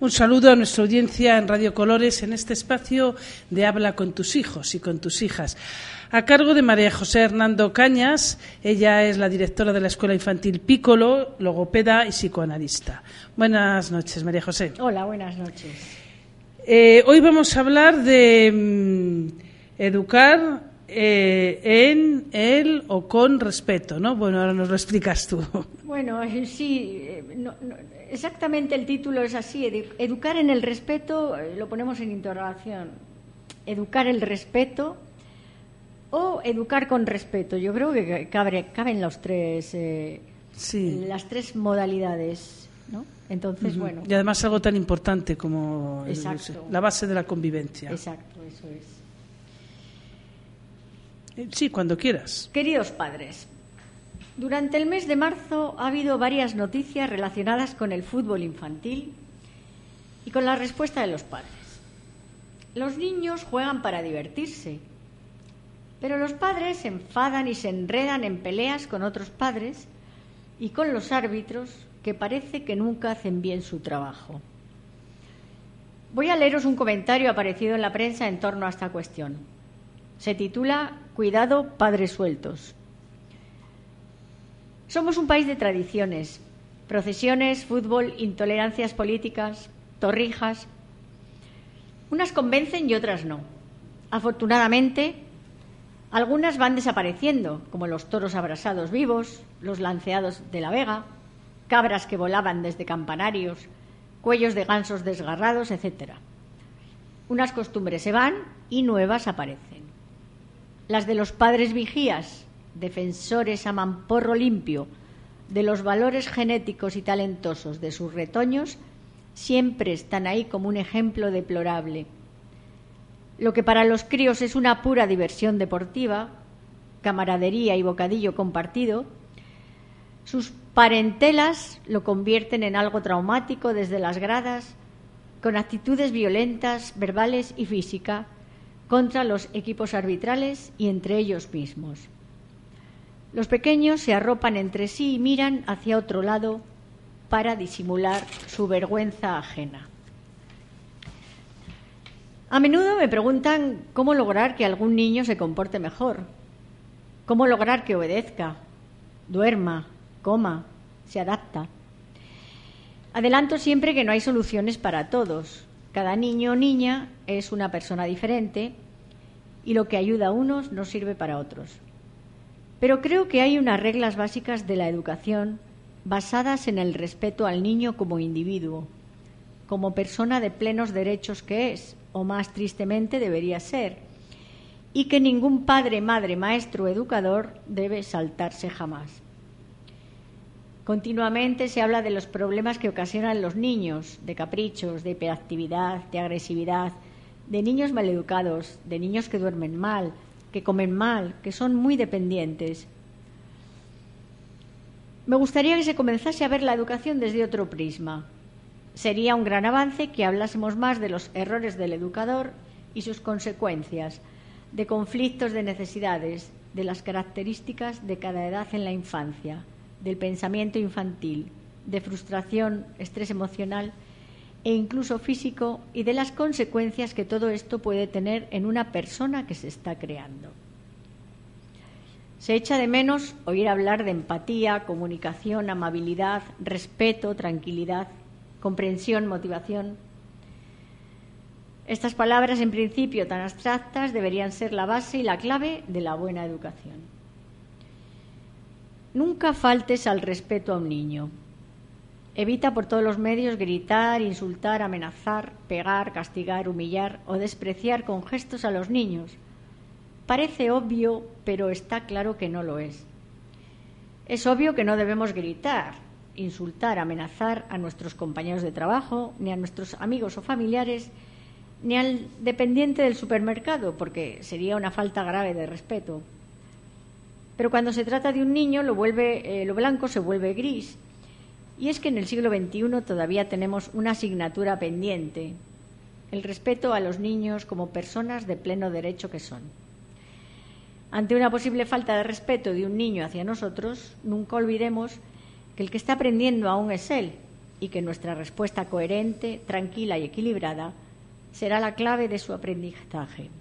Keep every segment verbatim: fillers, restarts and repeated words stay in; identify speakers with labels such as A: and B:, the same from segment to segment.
A: Un saludo a nuestra audiencia en Radio Colores en este espacio de Habla con tus hijos y con tus hijas, a cargo de María José Hernando Cañas. Ella es la directora de la Escuela Infantil Piccolo, logopeda y psicoanalista. Buenas noches, María José.
B: Hola, buenas noches.
A: Eh, hoy vamos a hablar de mm, educar eh, en, el o con respeto, ¿no? Bueno, ahora nos lo explicas tú.
B: Bueno, eh, sí, eh, no, no, exactamente el título es así. Edu- educar en el respeto, eh, lo ponemos en interrogación. Educar el respeto o educar con respeto. Yo creo que cabe, caben los tres, eh,
A: Sí.
B: las tres modalidades, ¿no? Entonces,
A: Ujú.
B: bueno.
A: Y además algo tan importante como el-
B: Exacto.
A: la base de la convivencia.
B: Exacto, eso es.
A: Eh, Sí, cuando quieras.
B: Queridos padres, durante el mes de marzo ha habido varias noticias relacionadas con el fútbol infantil y con la respuesta de los padres. Los niños juegan para divertirse, pero los padres se enfadan y se enredan en peleas con otros padres y con los árbitros, que parece que nunca hacen bien su trabajo. Voy a leeros un comentario aparecido en la prensa en torno a esta cuestión. Se titula Cuidado, padres sueltos. Somos un país de tradiciones, procesiones, fútbol, intolerancias políticas, torrijas. Unas convencen y otras no. Afortunadamente, algunas van desapareciendo, como los toros abrasados vivos, los lanceados de la Vega, cabras que volaban desde campanarios, cuellos de gansos desgarrados, etcétera. Unas costumbres se van y nuevas aparecen. Las de los padres vigías, defensores a mamporro limpio de los valores genéticos y talentosos de sus retoños, siempre están ahí como un ejemplo deplorable. Lo que para los críos es una pura diversión deportiva, camaradería y bocadillo compartido, sus parentelas lo convierten en algo traumático desde las gradas, con actitudes violentas, verbales y físicas, contra los equipos arbitrales y entre ellos mismos. Los pequeños se arropan entre sí y miran hacia otro lado para disimular su vergüenza ajena. A menudo me preguntan cómo lograr que algún niño se comporte mejor, cómo lograr que obedezca, duerma, coma, se adapta. Adelanto siempre que no hay soluciones para todos. Cada niño o niña es una persona diferente y lo que ayuda a unos no sirve para otros. Pero creo que hay unas reglas básicas de la educación basadas en el respeto al niño como individuo, como persona de plenos derechos que es, o más tristemente debería ser, y que ningún padre, madre, maestro o educador debe saltarse jamás. Continuamente se habla de los problemas que ocasionan los niños, de caprichos, de hiperactividad, de agresividad, de niños maleducados, de niños que duermen mal, que comen mal, que son muy dependientes. Me gustaría que se comenzase a ver la educación desde otro prisma. Sería un gran avance que hablásemos más de los errores del educador y sus consecuencias, de conflictos de necesidades, de las características de cada edad en la infancia, del pensamiento infantil, de frustración, estrés emocional e incluso físico, y de las consecuencias que todo esto puede tener en una persona que se está creando. Se echa de menos oír hablar de empatía, comunicación, amabilidad, respeto, tranquilidad, comprensión, motivación. Estas palabras, en principio tan abstractas, deberían ser la base y la clave de la buena educación. Nunca faltes al respeto a un niño. Evita por todos los medios gritar, insultar, amenazar, pegar, castigar, humillar o despreciar con gestos a los niños. Parece obvio, pero está claro que no lo es. Es obvio que no debemos gritar, insultar, amenazar a nuestros compañeros de trabajo, ni a nuestros amigos o familiares, ni al dependiente del supermercado, porque sería una falta grave de respeto. Pero cuando se trata de un niño, lo, vuelve, eh, lo blanco se vuelve gris. Y es que en el siglo veintiuno todavía tenemos una asignatura pendiente, el respeto a los niños como personas de pleno derecho que son. Ante una posible falta de respeto de un niño hacia nosotros, nunca olvidemos que el que está aprendiendo aún es él y que nuestra respuesta coherente, tranquila y equilibrada será la clave de su aprendizaje.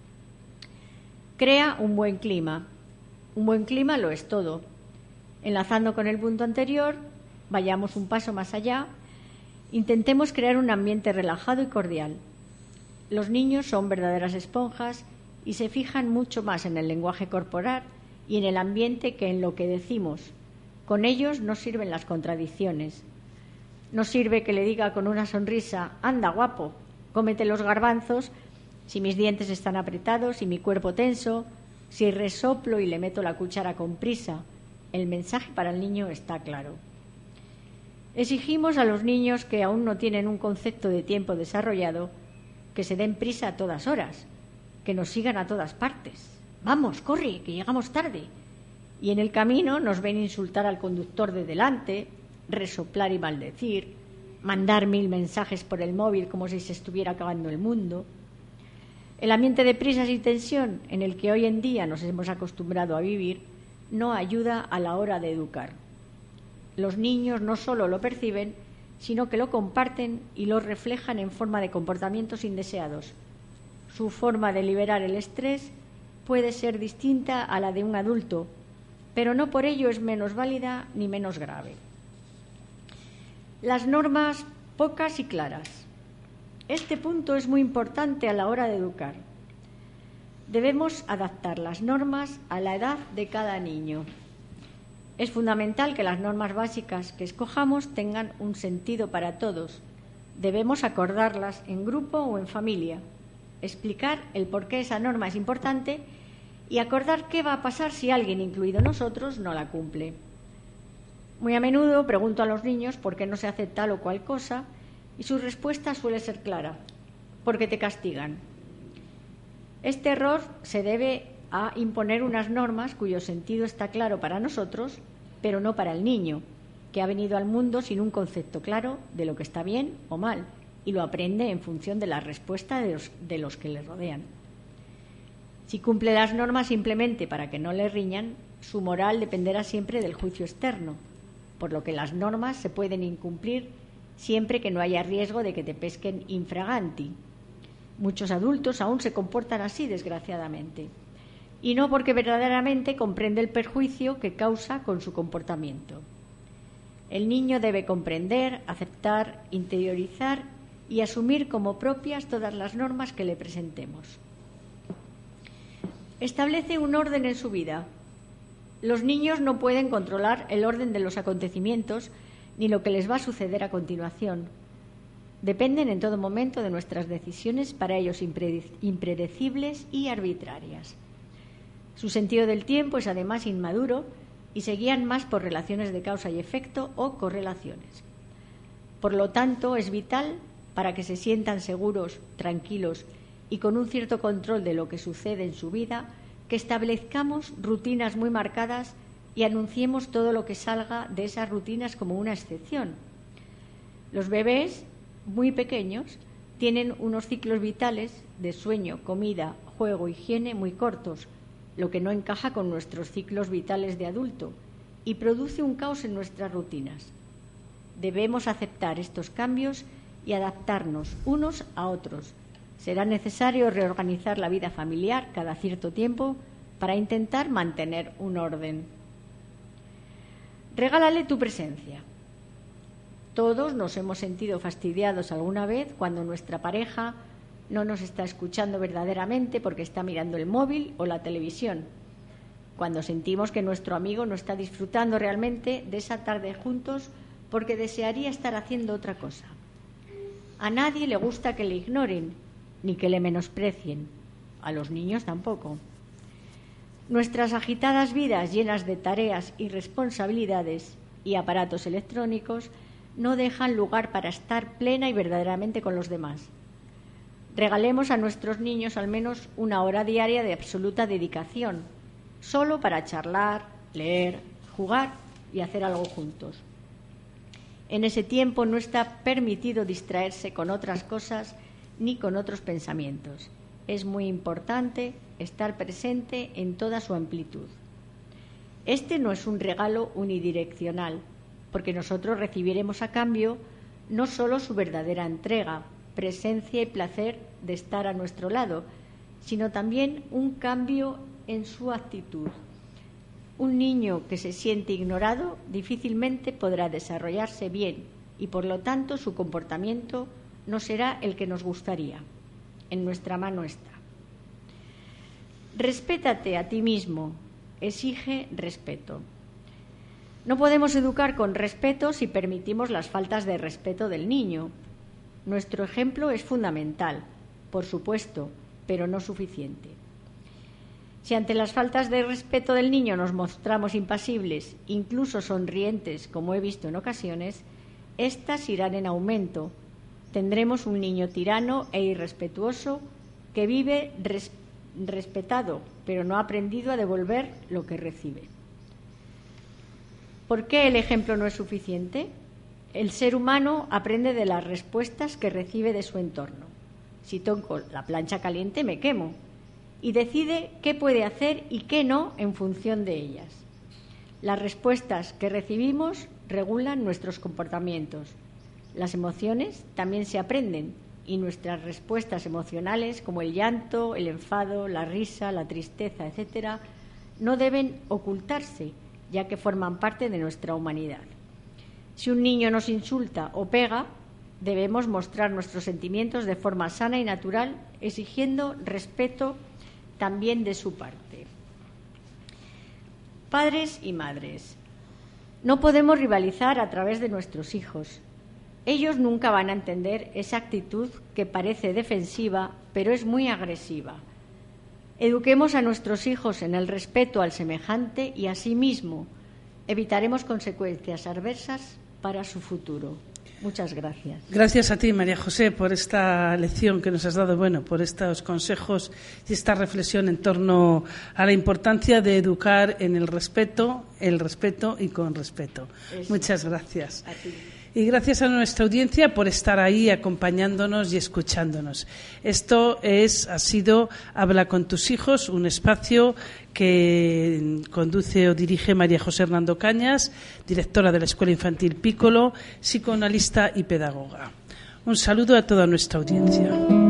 B: Crea un buen clima. Un buen clima lo es todo. Enlazando con el punto anterior, vayamos un paso más allá. Intentemos crear un ambiente relajado y cordial. Los niños son verdaderas esponjas y se fijan mucho más en el lenguaje corporal y en el ambiente que en lo que decimos. Con ellos no sirven las contradicciones. No sirve que le diga con una sonrisa: anda, guapo, cómete los garbanzos, si mis dientes están apretados y mi cuerpo tenso, si resoplo y le meto la cuchara con prisa. El mensaje para el niño está claro. Exigimos a los niños que aún no tienen un concepto de tiempo desarrollado que se den prisa a todas horas, que nos sigan a todas partes. Vamos, corre, que llegamos tarde. Y en el camino nos ven insultar al conductor de delante, resoplar y maldecir, mandar mil mensajes por el móvil como si se estuviera acabando el mundo. El ambiente de prisas y tensión en el que hoy en día nos hemos acostumbrado a vivir no ayuda a la hora de educar. Los niños no solo lo perciben, sino que lo comparten y lo reflejan en forma de comportamientos indeseados. Su forma de liberar el estrés puede ser distinta a la de un adulto, pero no por ello es menos válida ni menos grave. Las normas pocas y claras. Este punto es muy importante a la hora de educar. Debemos adaptar las normas a la edad de cada niño. Es fundamental que las normas básicas que escojamos tengan un sentido para todos. Debemos acordarlas en grupo o en familia, explicar el por qué esa norma es importante y acordar qué va a pasar si alguien, incluido nosotros, no la cumple. Muy a menudo pregunto a los niños por qué no se hace tal o cual cosa y su respuesta suele ser clara: porque te castigan. Este error se debe a imponer unas normas cuyo sentido está claro para nosotros, pero no para el niño, que ha venido al mundo sin un concepto claro de lo que está bien o mal y lo aprende en función de la respuesta de los, de los que le rodean. Si cumple las normas simplemente para que no le riñan, su moral dependerá siempre del juicio externo, por lo que las normas se pueden incumplir siempre que no haya riesgo de que te pesquen infraganti. Muchos adultos aún se comportan así, desgraciadamente, y no porque verdaderamente comprende el perjuicio que causa con su comportamiento. El niño debe comprender, aceptar, interiorizar y asumir como propias todas las normas que le presentemos. Establece un orden en su vida. Los niños no pueden controlar el orden de los acontecimientos ni lo que les va a suceder a continuación. Dependen en todo momento de nuestras decisiones, para ellos impredecibles y arbitrarias. Su sentido del tiempo es además inmaduro y se guían más por relaciones de causa y efecto o correlaciones. Por lo tanto, es vital, para que se sientan seguros, tranquilos y con un cierto control de lo que sucede en su vida, que establezcamos rutinas muy marcadas y anunciemos todo lo que salga de esas rutinas como una excepción. Los bebés muy pequeños tienen unos ciclos vitales de sueño, comida, juego, higiene muy cortos, lo que no encaja con nuestros ciclos vitales de adulto y produce un caos en nuestras rutinas. Debemos aceptar estos cambios y adaptarnos unos a otros. Será necesario reorganizar la vida familiar cada cierto tiempo para intentar mantener un orden. Regálale tu presencia. Todos nos hemos sentido fastidiados alguna vez cuando nuestra pareja no nos está escuchando verdaderamente porque está mirando el móvil o la televisión, cuando sentimos que nuestro amigo no está disfrutando realmente de esa tarde juntos porque desearía estar haciendo otra cosa. A nadie le gusta que le ignoren ni que le menosprecien, a los niños tampoco. Nuestras agitadas vidas llenas de tareas y responsabilidades y aparatos electrónicos no dejan lugar para estar plena y verdaderamente con los demás. Regalemos a nuestros niños al menos una hora diaria de absoluta dedicación, solo para charlar, leer, jugar y hacer algo juntos. En ese tiempo no está permitido distraerse con otras cosas ni con otros pensamientos. Es muy importante estar presente en toda su amplitud. Este no es un regalo unidireccional, porque nosotros recibiremos a cambio no solo su verdadera entrega, presencia y placer de estar a nuestro lado, sino también un cambio en su actitud. Un niño que se siente ignorado difícilmente podrá desarrollarse bien y, por lo tanto, su comportamiento no será el que nos gustaría. En nuestra mano está. Respétate a ti mismo, exige respeto. No podemos educar con respeto si permitimos las faltas de respeto del niño. Nuestro ejemplo es fundamental, por supuesto, pero no suficiente. Si ante las faltas de respeto del niño nos mostramos impasibles, incluso sonrientes, como he visto en ocasiones, éstas irán en aumento. Tendremos un niño tirano e irrespetuoso que vive res- respetado, pero no ha aprendido a devolver lo que recibe. ¿Por qué el ejemplo no es suficiente? El ser humano aprende de las respuestas que recibe de su entorno. Si toco la plancha caliente, me quemo. Y decide qué puede hacer y qué no en función de ellas. Las respuestas que recibimos regulan nuestros comportamientos. Las emociones también se aprenden y nuestras respuestas emocionales, como el llanto, el enfado, la risa, la tristeza, etcétera, no deben ocultarse, ya que forman parte de nuestra humanidad. Si un niño nos insulta o pega, debemos mostrar nuestros sentimientos de forma sana y natural, exigiendo respeto también de su parte. Padres y madres, no podemos rivalizar a través de nuestros hijos. Ellos nunca van a entender esa actitud que parece defensiva, pero es muy agresiva. Eduquemos a nuestros hijos en el respeto al semejante y a sí mismo. Evitaremos consecuencias adversas para su futuro. Muchas gracias.
A: Gracias a ti, María José, por esta lección que nos has dado, bueno, por estos consejos y esta reflexión en torno a la importancia de educar en el respeto, el respeto y con respeto. Eso. Muchas gracias.
B: A ti.
A: Y gracias a nuestra audiencia por estar ahí acompañándonos y escuchándonos. Esto es, ha sido Habla con tus hijos, un espacio que conduce o dirige María José Hernando Cañas, directora de la Escuela Infantil Piccolo, psicoanalista y pedagoga. Un saludo a toda nuestra audiencia.